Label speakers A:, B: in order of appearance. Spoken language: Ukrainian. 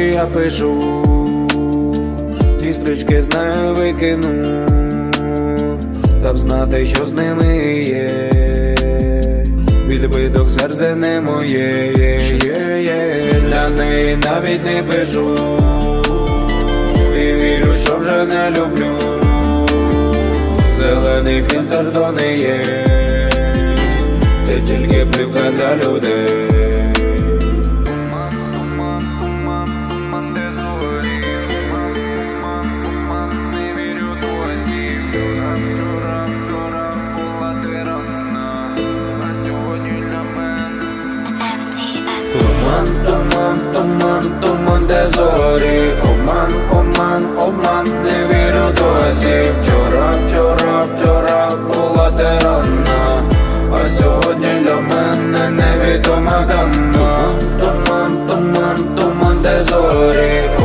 A: я пишу, ті стрічки з нею викину, та б знати, що з ними є. Відбиток серця не моє, для неї навіть не пишу, і вірю, що вже не люблю. Зелений фільтр то не є, це тільки плівка для людей. Туман, де зорі, обман, не вірю досі. Вчора була ти рана, а сьогодні для мене невідома дама. Туман, де зорі,